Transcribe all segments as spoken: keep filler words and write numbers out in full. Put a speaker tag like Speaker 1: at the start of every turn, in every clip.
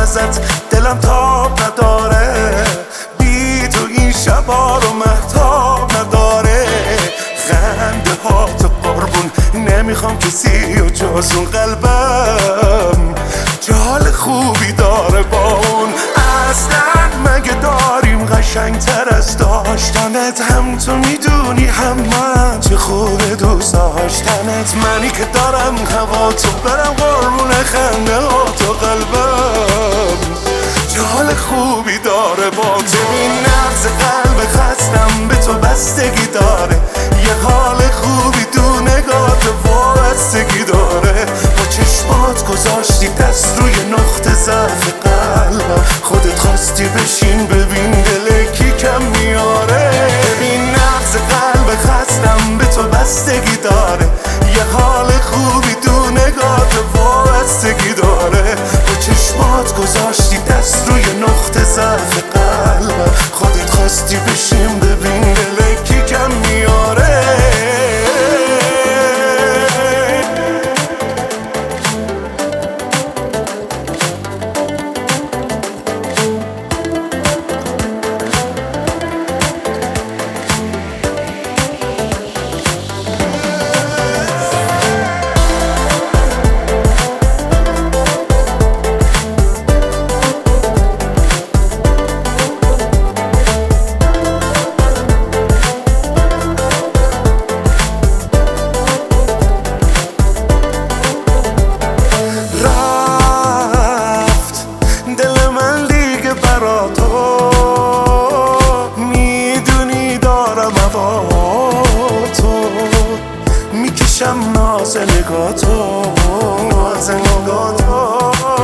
Speaker 1: ازت دلم تاب نداره، بی تو این شبا رو مهتاب نداره. خنده ها تو قربون نمیخوام کسی و جز اون قلبم جال خوبی داره با اون. اصلا مگه داریم قشنگ تر از داشتنت؟ هم تو میدونی هم من چه خوبه دوست داشتنت. منی که دارم هوا تو برم قربون خنده ها تو قلبم جال خوبی داره با تو. این نبض قلب خستم به تو بستگی داره، یه حال خوبی تو نگات وابستگی داره. با چشمات گذاشتی دست روی نقطه ضعف قلبم، خودت خواستی بشین ببین دل کی کم میاره. ببین نبض قلب خستم به تو بستگی داره، یه حال خوبی تو نگات وابستگی داره. با چشمات گذاشتی دست روی نقطه ضعف قلبم، خودت خواستی بشین ببین دل کی کم میاره. میکشم ناز نگاتو ناز نگاتو.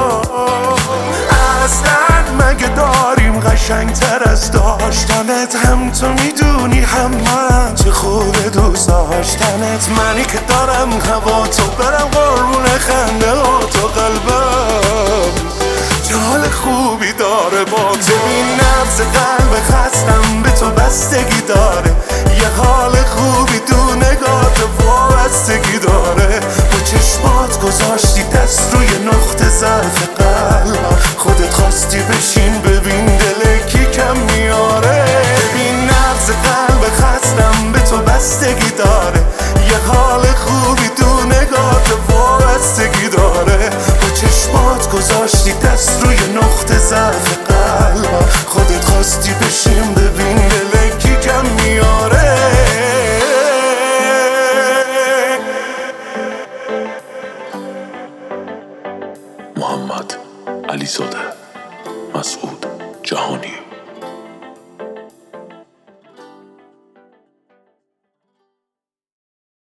Speaker 1: اصلا مگه داریم قشنگ تر از داشتنت؟ هم تو میدونی هم من چه خوبه دوست داشتنت. منی که دارم هوا تو برم قربون خنده ها تو قلبم جال خوبی داره با تو. این نبض قلب خستم به تو بستگی داره، یه حال خوبی تو نگات وابستگی داره. با چشمات گذاشتی دست روی نقطه ضعف قلبم، خودت خواستی بشین ببین دل کی کم میاره. ببین نبض قلب خستم به تو بستگی داره، یه حال خوبی تو نگات وابستگی داره. با چشمات گذاشتی دست روی نقطه ضعف قلبم، خودت خواستی بشین ببین دل کی کم میاره.
Speaker 2: محمد علیزاده، مسعود جهانی.